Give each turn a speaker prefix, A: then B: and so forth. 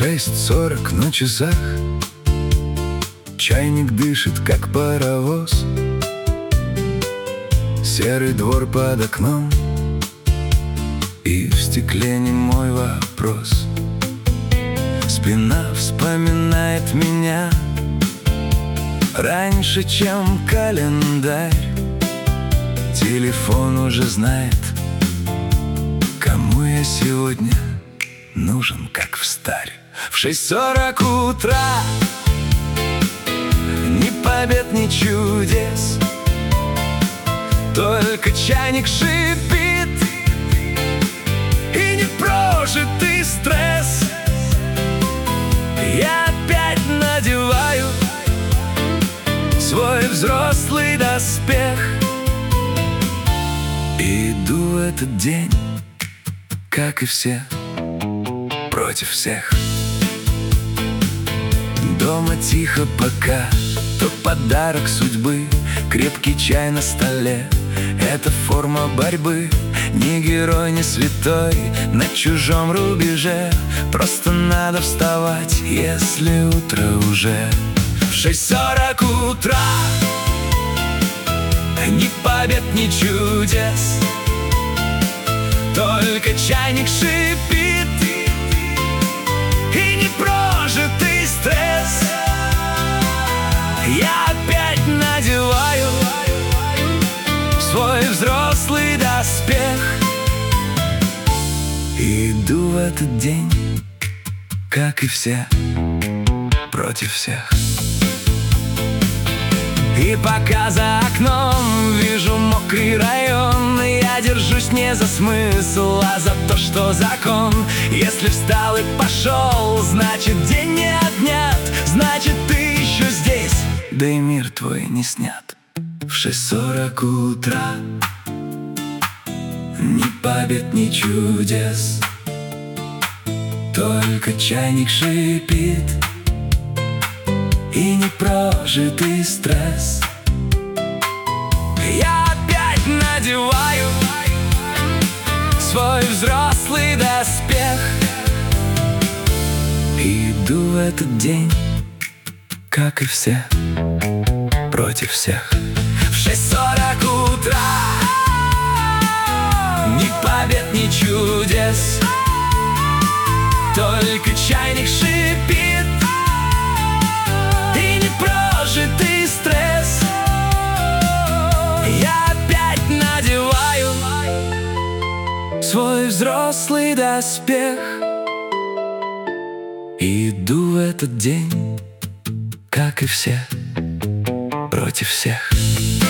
A: 6:40 на часах. Чайник дышит, как паровоз. Серый двор под окном, и в стекле немой вопрос. Спина вспоминает меня раньше, чем календарь. Телефон уже знает, кому я сегодня нужен, как встарь. В 6:40 утра ни побед, ни чудес, только чайник шипит и непрожитый стресс. Я опять надеваю свой взрослый доспех и иду в этот день, как и все, против всех. Дома тихо пока, то подарок судьбы. Крепкий чай на столе — это форма борьбы. Ни герой, ни святой на чужом рубеже. Просто надо вставать, если утро уже. В 6:40 утра ни побед, ни чудес, только чайник шипит и непрожитый стресс. Я опять надеваю свой взрослый доспех и иду в этот день, как и все, против всех. И пока за окном вижу мокрый район, я держусь не за смысл, а за то, что закон. Если встал и пошел, значит день не отнят, значит ты еще здесь, да и мир твой не снят. В 6:40 утра ни побед, ни чудес, только чайник шипит и непрожитый стресс. Я опять надеваю свой взрослый доспех и иду в этот день, как и все, против всех. В 6:40 утра ни побед, ни чудес, только чайник шипит и непрожитый стресс. Я опять надеваю свой взрослый доспех и иду в этот день, как и все, против всех.